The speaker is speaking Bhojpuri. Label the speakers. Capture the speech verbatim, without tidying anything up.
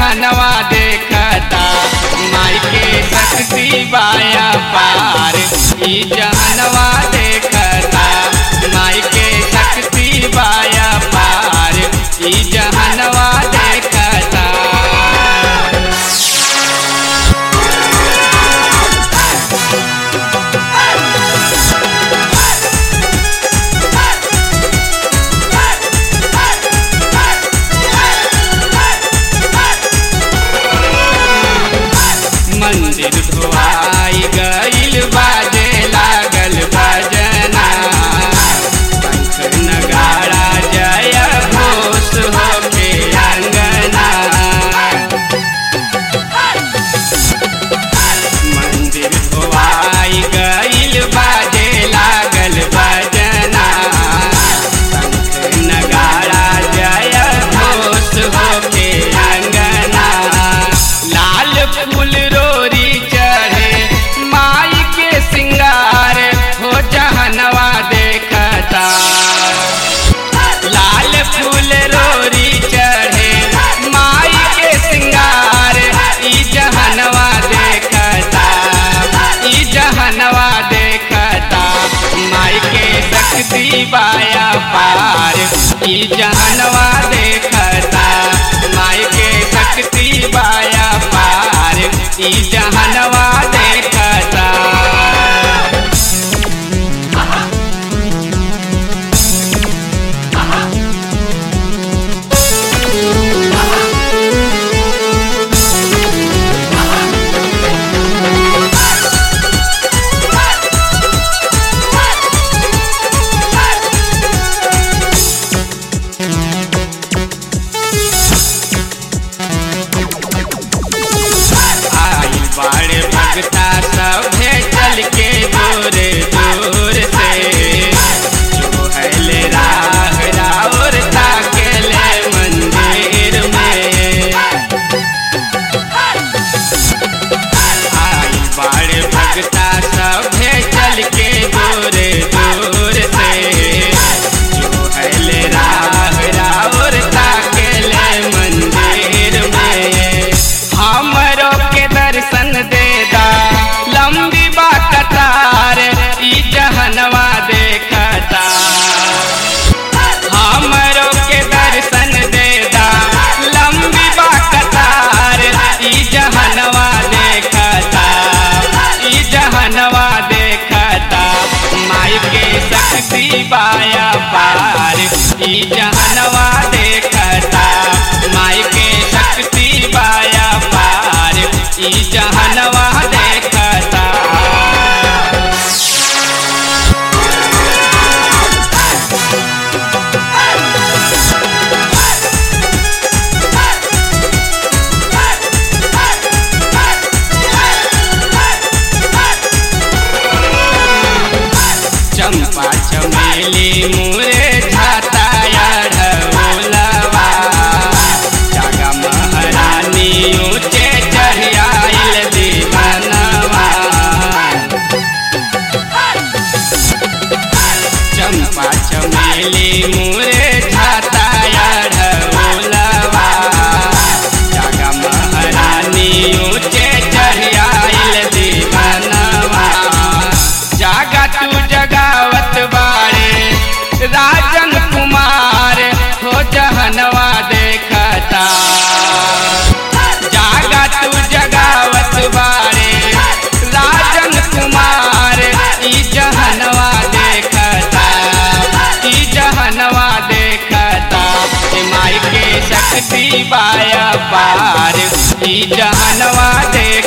Speaker 1: जहनवा देखता माई के शक्ति बाया पार। ई जहनवा देखता माई के शक्ति बाया पार। ई जहनवा देखता मंदिर धोआई गईल बाजे लागल भजना। शंख नगाड़ा जय घोष होके अंगना। मंदिर धोआई गईल बाजे लागल भजना। शंख नगाड़ा जय घोष होके अंगना। लाल फूल रोरी चढ़े माई के सिंगार हो जहनवा देखता। लाल फूल रोरी चढ़े माई के सिंगार। ई जहनवा देखता ई जहनवा देखता माई के शक्ति बाया पार। ई जहनवा देखता माई के शक्ति बाया पार। ई जहनवा देखता बड़े भगता सभे चल के दूर दूर से। जो है राह राउर ताकेले मंदिर में। आई बड़े भगता सभे चल के दूर दूर से। जो है राह राउर ताकेले मंदिर में। हमरो के दर्शन देदा लंबी बा कतार। ई जहनवा देखता हमरो के दर्शन देदा लंबी बा कतार। ई जहनवा देखता ई जहनवा देखता माई के शक्ति बाया पार। ई जहनवा देखता माई के शक्ति बाया पार। ई जहनवा देखता चंपा चमेली मुरे झाता ढोलवा। जागा महारानी ऊंचे चढ़ियाइल दीवानवा। चंपा चमेली मुरे झाता ढोलवा। जागा महारानी ऊंचे चढ़ियाइल दीवानवा। जागा तू जगावत बाड़े राजन कुमार हो जहनवा देखता। जागा तू जगावत बाड़े राजन कुमार। ई जहनवा देखता ई जहनवा देखता माई के शक्ति बाया पार। ई जहनवा देख